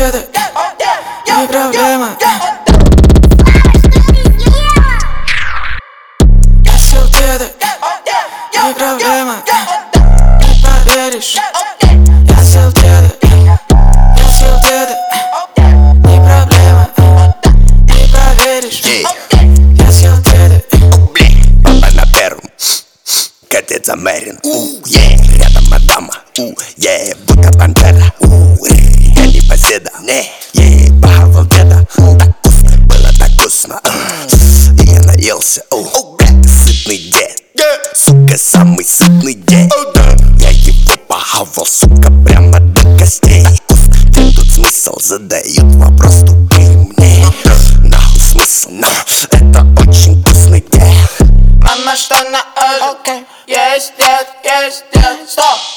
деды, не проблема. Я сел деды, не проблема. Не поверишь. Я сел деды, не проблема. Не поверишь. Я сел деды. Папа на первом, катец Америн. Рядом мадама, будто пантера. Я не поседа, похавал деда. Так вкусно, было так вкусно. И я наелся, сытный дед. Сука, самый сытный дед. Я его похавал, сука, прямо до костей. Где тут смысл? Задают вопрос тупые мне. Нахуй смысл, но это очень вкусный дед. Мама, что на ужин? Есть дед, стоп.